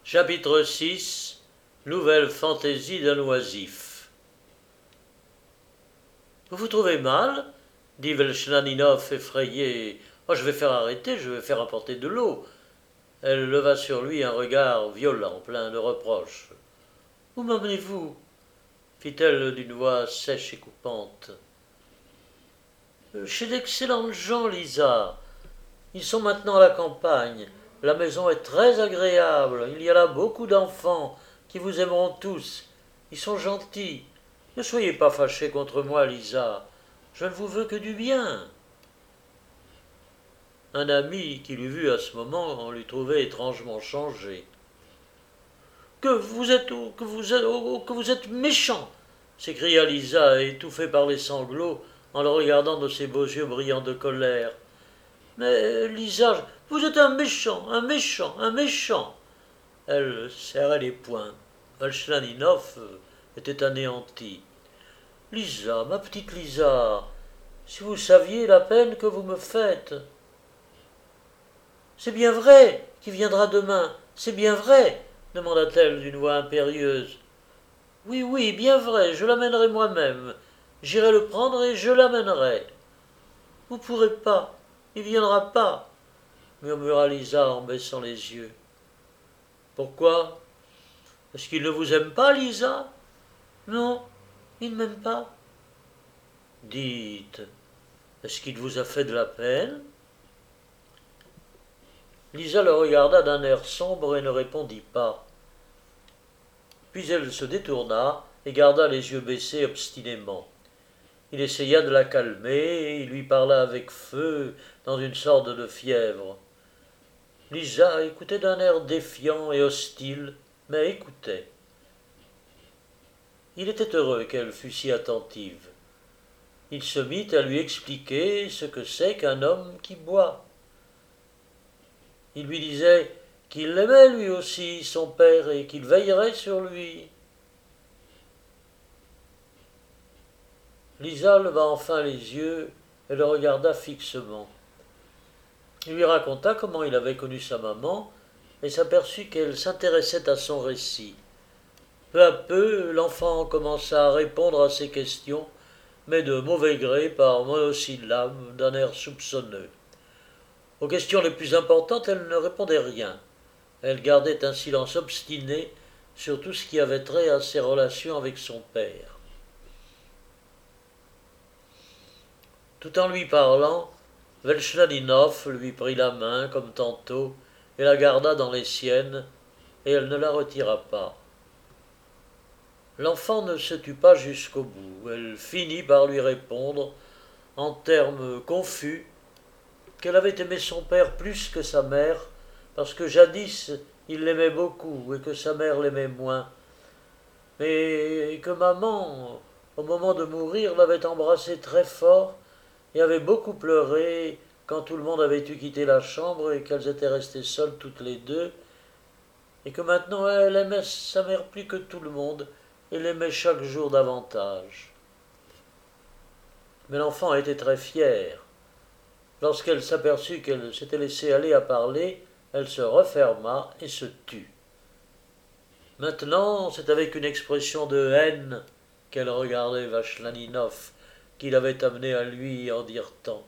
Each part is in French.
Chapitre 6. Nouvelle fantaisie d'un oisif. Vous vous trouvez mal dit Velchaninoff effrayé. Oh, je vais faire arrêter, je vais faire apporter de l'eau. Elle leva sur lui un regard violent, plein de reproches. Où m'emmenez-vous fit-elle d'une voix sèche et coupante. Chez d'excellentes gens, Lisa. Ils sont maintenant à la campagne. La maison est très agréable. Il y a là beaucoup d'enfants qui vous aimeront tous. Ils sont gentils. Ne soyez pas fâchée contre moi, Lisa. Je ne vous veux que du bien. Un ami qui l'eût vu à ce moment lui trouvait étrangement changé. Que vous êtes méchant s'écria Lisa, étouffée par les sanglots, en le regardant de ses beaux yeux brillants de colère. Mais, Lisa, vous êtes un méchant, un méchant, un méchant. Elle serrait les poings. Velchaninoff était anéanti. Lisa, ma petite Lisa, si vous saviez la peine que vous me faites. C'est bien vrai qu'il viendra demain, c'est bien vrai, demanda-t-elle d'une voix impérieuse. Oui, oui, bien vrai, je l'amènerai moi-même. J'irai le prendre et je l'amènerai. Vous ne pourrez pas, il ne viendra pas, murmura Lisa en baissant les yeux. Pourquoi? Est-ce qu'il ne vous aime pas, Lisa? Non, il ne m'aime pas. Dites, est-ce qu'il vous a fait de la peine? Lisa le regarda d'un air sombre et ne répondit pas. Puis elle se détourna et garda les yeux baissés obstinément. Il essaya de la calmer et il lui parla avec feu, dans une sorte de fièvre. Lisa écoutait d'un air défiant et hostile, mais écoutait. Il était heureux qu'elle fût si attentive. Il se mit à lui expliquer ce que c'est qu'un homme qui boit. Il lui disait qu'il l'aimait lui aussi, son père, et qu'il veillerait sur lui. Lisa leva enfin les yeux et le regarda fixement. Il lui raconta comment il avait connu sa maman et s'aperçut qu'elle s'intéressait à son récit. Peu à peu, l'enfant commença à répondre à ses questions, mais de mauvais gré par monosyllabes, d'un air soupçonneux. Aux questions les plus importantes, elle ne répondait rien. Elle gardait un silence obstiné sur tout ce qui avait trait à ses relations avec son père. Tout en lui parlant, Velchaninoff lui prit la main, comme tantôt, et la garda dans les siennes, et elle ne la retira pas. L'enfant ne se tut pas jusqu'au bout. Elle finit par lui répondre, en termes confus, qu'elle avait aimé son père plus que sa mère, parce que jadis il l'aimait beaucoup et que sa mère l'aimait moins, mais que maman, au moment de mourir, l'avait embrassé très fort et avait beaucoup pleuré quand tout le monde avait eu quitté la chambre et qu'elles étaient restées seules toutes les deux, et que maintenant elle aimait sa mère plus que tout le monde et l'aimait chaque jour davantage. Mais l'enfant était très fière. Lorsqu'elle s'aperçut qu'elle s'était laissée aller à parler, elle se referma et se tut. Maintenant, c'est avec une expression de haine qu'elle regardait Velchaninoff, qui l'avait amené à lui en dire tant.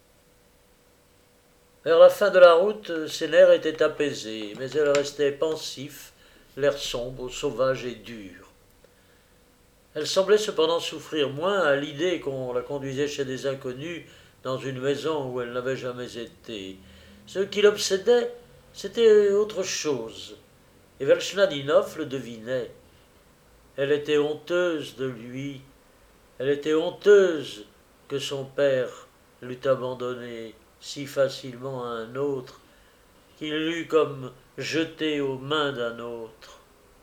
Vers la fin de la route, ses nerfs étaient apaisés, mais elle restait pensif, l'air sombre, sauvage et dur. Elle semblait cependant souffrir moins à l'idée qu'on la conduisait chez des inconnus dans une maison où elle n'avait jamais été. Ce qui l'obsédait, c'était autre chose, et Velchaninoff le devinait. Elle était honteuse de lui, elle était honteuse que son père l'eût abandonnée si facilement à un autre, qu'il l'eût comme jetée aux mains d'un autre.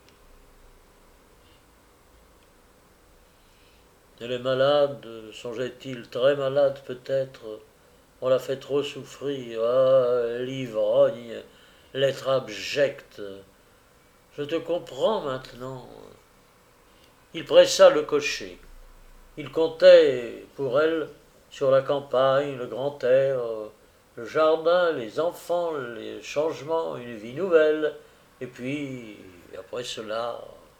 Elle est malade, songeait-il, très malade peut-être. On l'a fait trop souffrir. Ah, l'ivrogne, l'être abject. Je te comprends maintenant. Il pressa le cocher. Il comptait pour elle sur la campagne, le grand air, le jardin, les enfants, les changements, une vie nouvelle, Et puis, après cela,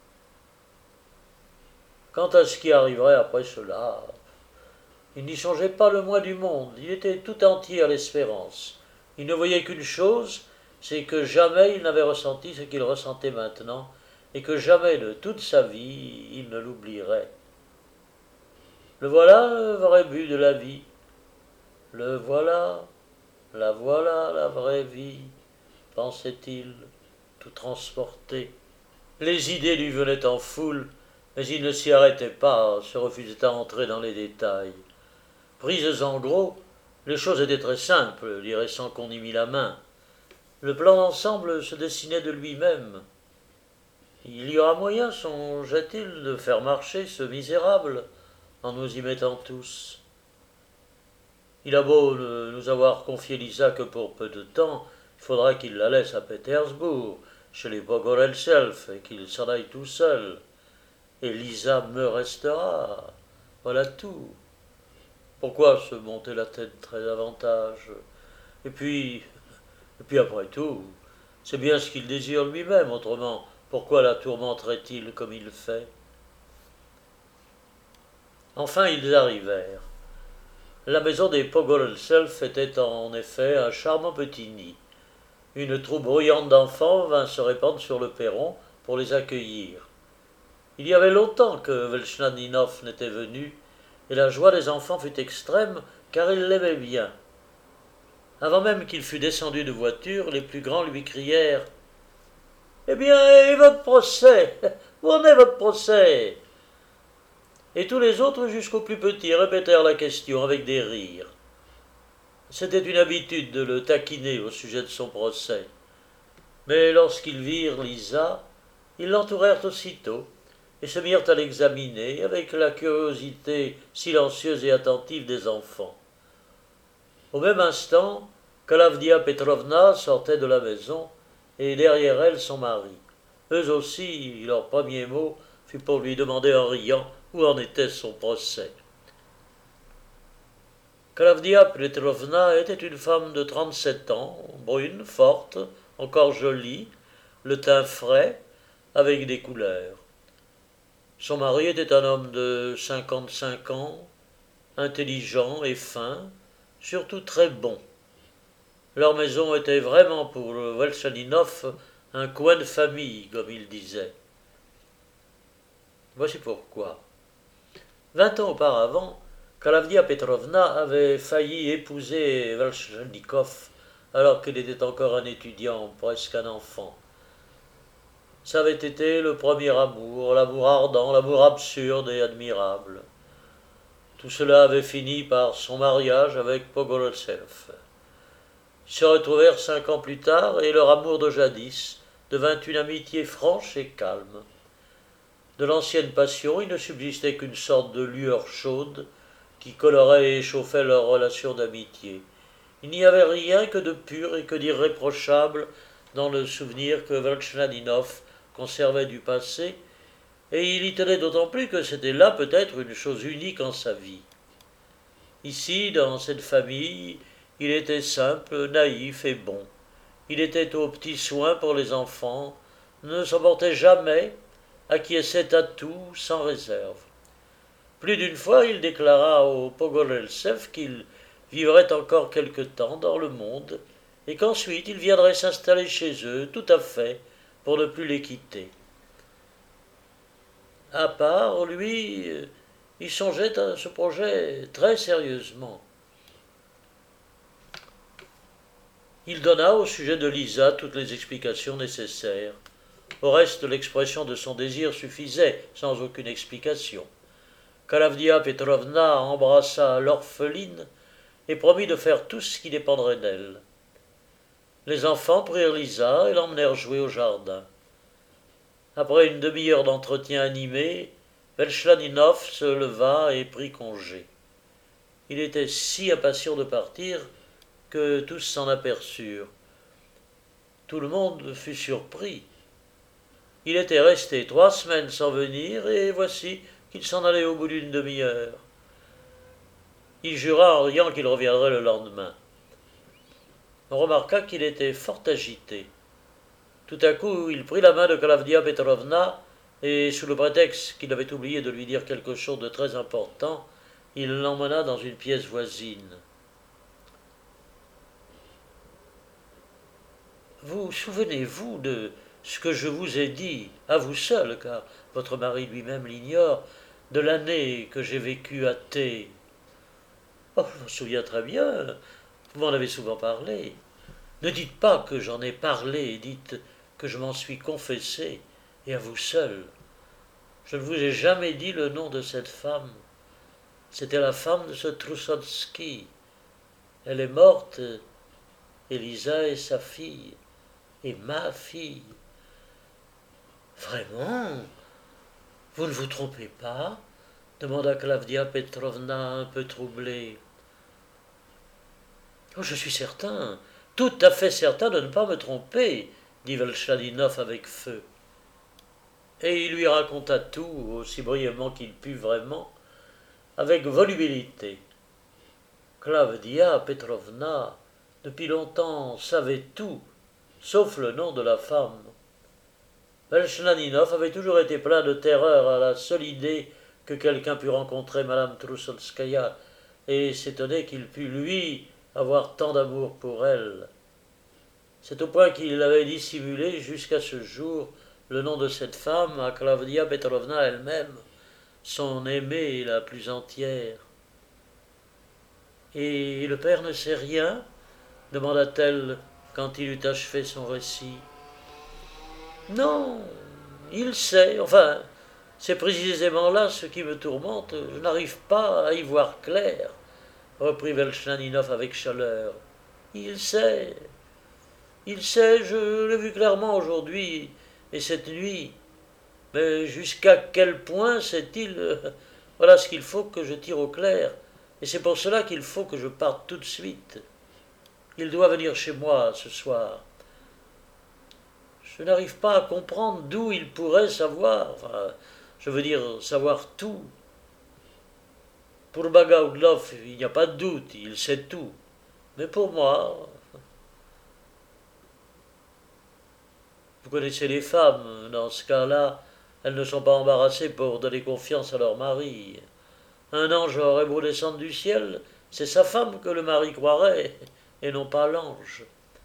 quant à ce qui arriverait après cela, il n'y songeait pas le moins du monde, il était tout entier à l'espérance. Il ne voyait qu'une chose, c'est que jamais il n'avait ressenti ce qu'il ressentait maintenant, et que jamais de toute sa vie il ne l'oublierait. Le voilà le vrai but de la vie. Le voilà, la voilà la vraie vie, pensait-il, tout transporté. Les idées lui venaient en foule, mais il ne s'y arrêtait pas, se refusait à entrer dans les détails. Prises en gros, les choses étaient très simples, dirait sans qu'on y mît la main. Le plan d'ensemble se dessinait de lui-même. Il y aura moyen, songeait-il, de faire marcher ce misérable en nous y mettant tous. Il a beau nous avoir confié Lisa que pour peu de temps, il faudra qu'il la laisse à Pétersbourg, chez les Pogorelself, et qu'il s'en aille tout seul. Et Lisa me restera. Voilà tout. Pourquoi se monter la tête très davantage? Et puis après tout, c'est bien ce qu'il désire lui-même, autrement, pourquoi la tourmenterait-il comme il fait? Enfin, ils arrivèrent. La maison des Pogorelself était en effet un charmant petit nid. Une troupe bruyante d'enfants vint se répandre sur le perron pour les accueillir. Il y avait longtemps que Velchladinov n'était venu, et la joie des enfants fut extrême, car ils l'aimaient bien. Avant même qu'il fût descendu de voiture, les plus grands lui crièrent « Eh bien, et votre procès? Où en est votre procès ?» Et tous les autres, jusqu'aux plus petits, répétèrent la question avec des rires. C'était une habitude de le taquiner au sujet de son procès. Mais lorsqu'ils virent Lisa, ils l'entourèrent aussitôt et se mirent à l'examiner avec la curiosité silencieuse et attentive des enfants. Au même instant, Klavdia Petrovna sortait de la maison, et derrière elle son mari. Eux aussi, leur premier mot fut pour lui demander en riant où en était son procès. Klavdia Petrovna était une femme de 37 ans, brune, forte, encore jolie, le teint frais, avec des couleurs. Son mari était un homme de 55 ans, intelligent et fin, surtout très bon. Leur maison était vraiment pour Velchaninov un coin de famille, comme il disait. Voici pourquoi. 20 ans auparavant, Klavdia Petrovna avait failli épouser Velchanikov alors qu'il était encore un étudiant, presque un enfant. Ça avait été le premier amour, l'amour ardent, l'amour absurde et admirable. Tout cela avait fini par son mariage avec Pogorelself. Ils se retrouvèrent 5 ans plus tard et leur amour de jadis devint une amitié franche et calme. De l'ancienne passion, il ne subsistait qu'une sorte de lueur chaude qui colorait et échauffait leur relation d'amitié. Il n'y avait rien que de pur et que d'irréprochable dans le souvenir que Velchladinov conservait du passé, et il y tenait d'autant plus que c'était là peut-être une chose unique en sa vie. Ici, dans cette famille, il était simple, naïf et bon. Il était aux petits soins pour les enfants, ne s'emportait jamais, acquiesçait à tout sans réserve. Plus d'une fois, il déclara au Pogorelself qu'il vivrait encore quelque temps dans le monde, et qu'ensuite il viendrait s'installer chez eux tout à fait, pour ne plus les quitter. À part, lui, il songeait à ce projet très sérieusement. Il donna au sujet de Lisa toutes les explications nécessaires. Au reste, l'expression de son désir suffisait, sans aucune explication. Klavdia Petrovna embrassa l'orpheline et promit de faire tout ce qui dépendrait d'elle. Les enfants prirent Lisa et l'emmenèrent jouer au jardin. Après une demi-heure d'entretien animé, Velchladinov se leva et prit congé. Il était si impatient de partir que tous s'en aperçurent. Tout le monde fut surpris. Il était resté 3 semaines sans venir, et voici qu'il s'en allait au bout d'une demi-heure. Il jura en riant qu'il reviendrait le lendemain. On remarqua qu'il était fort agité. Tout à coup, il prit la main de Klavdia Petrovna et, sous le prétexte qu'il avait oublié de lui dire quelque chose de très important, il l'emmena dans une pièce voisine. Vous souvenez-vous de ce que je vous ai dit, à vous seul, car votre mari lui-même l'ignore, de l'année que j'ai vécue à Thé? Oh, je me souviens très bien, vous m'en avez souvent parlé. Ne dites pas que j'en ai parlé, dites que je m'en suis confessé, et à vous seul. Je ne vous ai jamais dit le nom de cette femme. C'était la femme de ce Troussonsky. Elle est morte, Elisa est sa fille, et ma fille. Vraiment? Vous ne vous trompez pas? Demanda Klavdia Petrovna un peu troublée. Oh, je suis certain, tout à fait certain de ne pas me tromper, dit Velchaninov avec feu. Et il lui raconta tout, aussi brièvement qu'il put vraiment, avec volubilité. Klavdia Petrovna, depuis longtemps, savait tout, sauf le nom de la femme. Velchaninov avait toujours été plein de terreur à la seule idée que quelqu'un pût rencontrer Madame Troussolskaya, et s'étonnait qu'il pût, lui, avoir tant d'amour pour elle. C'est au point qu'il avait dissimulé jusqu'à ce jour le nom de cette femme à Klavdia Petrovna elle-même, son aimée la plus entière. Et le père ne sait rien? Demanda-t-elle quand il eut achevé son récit. Non, il sait, enfin, c'est précisément là ce qui me tourmente, je n'arrive pas à y voir clair, reprit Velchaninov avec chaleur. Il sait, je l'ai vu clairement aujourd'hui et cette nuit, mais jusqu'à quel point sait-il? Voilà ce qu'il faut que je tire au clair, et c'est pour cela qu'il faut que je parte tout de suite. Il doit venir chez moi ce soir. Je n'arrive pas à comprendre d'où il pourrait savoir, enfin, je veux dire savoir tout. Pour Bagaoudlov, il n'y a pas de doute, il sait tout. Mais pour moi, vous connaissez les femmes, dans ce cas-là, elles ne sont pas embarrassées pour donner confiance à leur mari. Un ange aurait beau descendre du ciel, c'est sa femme que le mari croirait, et non pas l'ange.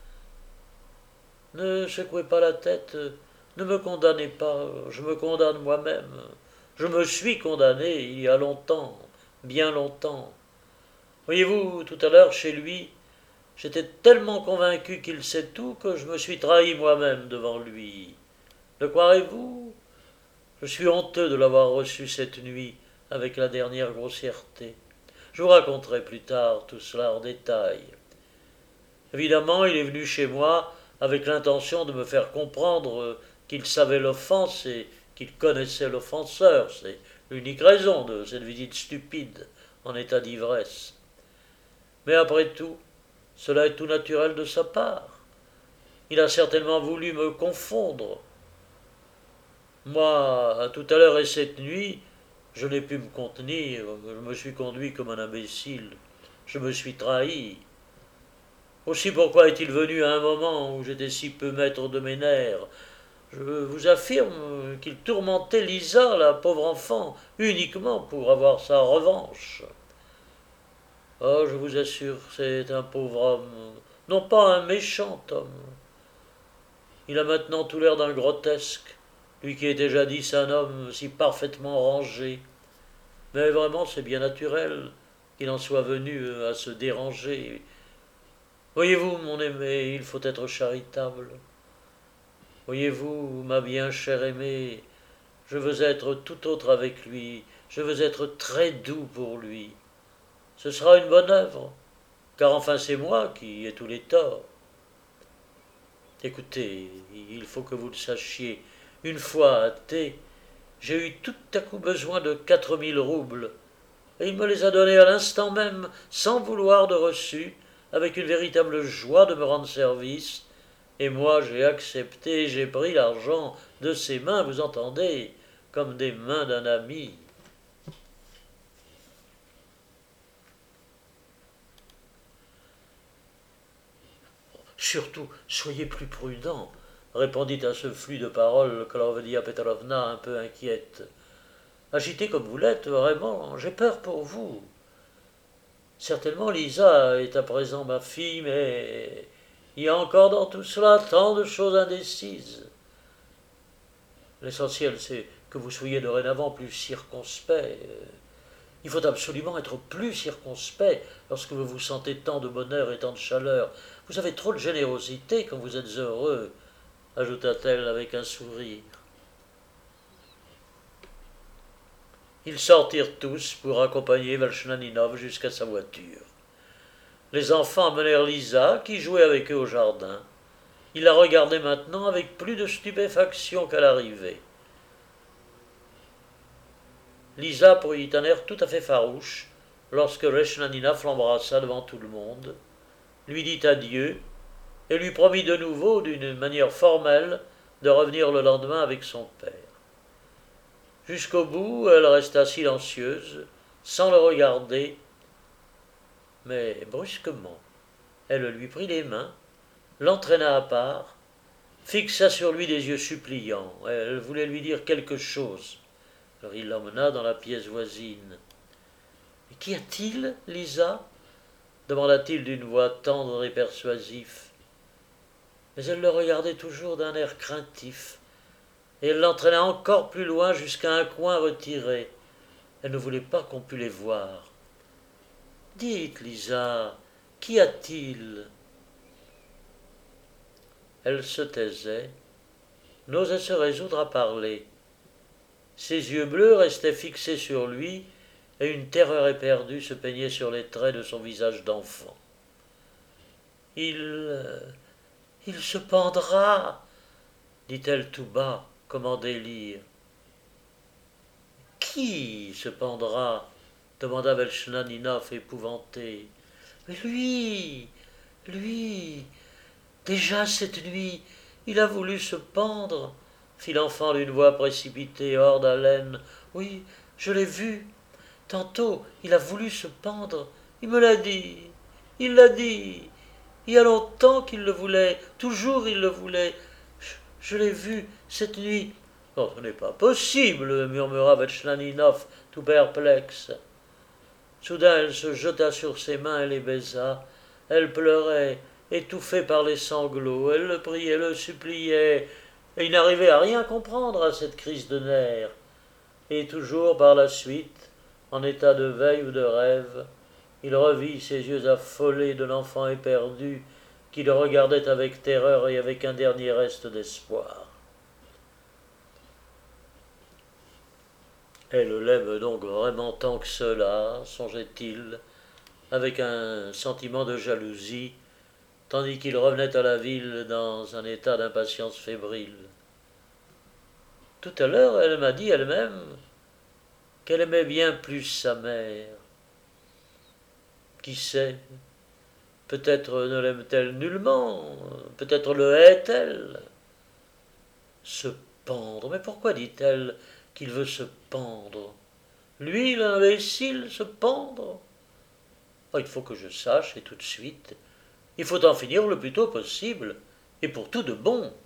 Ne secouez pas la tête, ne me condamnez pas, je me condamne moi-même. Je me suis condamné il y a longtemps, bien longtemps. Voyez-vous, tout à l'heure, chez lui, j'étais tellement convaincu qu'il sait tout que je me suis trahi moi-même devant lui. Le croirez-vous? Je suis honteux de l'avoir reçu cette nuit avec la dernière grossièreté. Je vous raconterai plus tard tout cela en détail. Évidemment, il est venu chez moi avec l'intention de me faire comprendre qu'il savait l'offense et qu'il connaissait l'offenseur. C'est l'unique raison de cette visite stupide en état d'ivresse. Mais après tout, cela est tout naturel de sa part. Il a certainement voulu me confondre. Moi, tout à l'heure et cette nuit, je n'ai pu me contenir, je me suis conduit comme un imbécile, je me suis trahi. Aussi pourquoi est-il venu à un moment où j'étais si peu maître de mes nerfs? Je vous affirme qu'il tourmentait Lisa, la pauvre enfant, uniquement pour avoir sa revanche. Oh, je vous assure, c'est un pauvre homme, non pas un méchant homme. Il a maintenant tout l'air d'un grotesque, lui qui était jadis un homme si parfaitement rangé. Mais vraiment, c'est bien naturel qu'il en soit venu à se déranger. Voyez-vous, mon aimé, il faut être charitable. Voyez-vous, ma bien chère aimée, je veux être tout autre avec lui, je veux être très doux pour lui. Ce sera une bonne œuvre, car enfin c'est moi qui ai tous les torts. Écoutez, il faut que vous le sachiez, une fois à Thé, j'ai eu tout à coup besoin de 4000 roubles, et il me les a donnés à l'instant même, sans vouloir de reçu, avec une véritable joie de me rendre service, et moi j'ai accepté, j'ai pris l'argent de ses mains, vous entendez, comme des mains d'un ami. Surtout, soyez plus prudent, répondit à ce flux de paroles Klaovdia Petrovna, un peu inquiète. Agité comme vous l'êtes, vraiment, j'ai peur pour vous. Certainement, Lisa est à présent ma fille, mais il y a encore dans tout cela tant de choses indécises. L'essentiel, c'est que vous soyez dorénavant plus circonspect. Il faut absolument être plus circonspect lorsque vous vous sentez tant de bonheur et tant de chaleur. Vous avez trop de générosité quand vous êtes heureux, ajouta-t-elle avec un sourire. Ils sortirent tous pour accompagner Velchnaninov jusqu'à sa voiture. Les enfants amenèrent Lisa, qui jouait avec eux au jardin. Ils la regardaient maintenant avec plus de stupéfaction qu'à l'arrivée. Lisa prit un air tout à fait farouche lorsque Velchnaninov l'embrassa devant tout le monde, lui dit adieu et lui promit de nouveau, d'une manière formelle, de revenir le lendemain avec son père. Jusqu'au bout, elle resta silencieuse, sans le regarder, mais brusquement, elle lui prit les mains, l'entraîna à part, fixa sur lui des yeux suppliants. Elle voulait lui dire quelque chose. Alors il l'emmena dans la pièce voisine. « Mais qu'y a-t-il, Lisa » demanda-t-il d'une voix tendre et persuasive. Mais elle le regardait toujours d'un air craintif, et elle l'entraîna encore plus loin jusqu'à un coin retiré. Elle ne voulait pas qu'on pût les voir. « Dites, Lisa, qu'y a-t-il » Elle se taisait, n'osait se résoudre à parler. Ses yeux bleus restaient fixés sur lui, et une terreur éperdue se peignait sur les traits de son visage d'enfant. « Il se pendra, dit-elle tout bas, comme en délire. « Qui se pendra » demanda Velchnaninov épouvanté. « Mais lui, déjà cette nuit, il a voulu se pendre, fit l'enfant d'une voix précipitée, hors d'haleine. Oui, je l'ai vu. Tantôt, il a voulu se pendre. Il me l'a dit. Il l'a dit. Il y a longtemps qu'il le voulait. Toujours il le voulait. Je l'ai vu cette nuit. Non, ce n'est pas possible, murmura Velchnaninov, tout perplexe. Soudain, elle se jeta sur ses mains et les baisa. Elle pleurait, étouffée par les sanglots. Elle le priait, le suppliait, et il n'arrivait à rien comprendre à cette crise de nerfs. Et toujours par la suite, en état de veille ou de rêve, il revit ces yeux affolés de l'enfant éperdu qui le regardait avec terreur et avec un dernier reste d'espoir. Elle l'aime donc vraiment tant que cela, songeait-il, avec un sentiment de jalousie, tandis qu'il revenait à la ville dans un état d'impatience fébrile. Tout à l'heure, elle m'a dit elle-même qu'elle aimait bien plus sa mère. Qui sait, peut-être ne l'aime-t-elle nullement, peut-être le hait-elle. Se pendre, mais pourquoi dit-elle qu'il veut se pendre? Lui, l'imbécile, se pendre? Oh, il faut que je sache, et tout de suite. Il faut en finir le plus tôt possible, et pour tout de bon.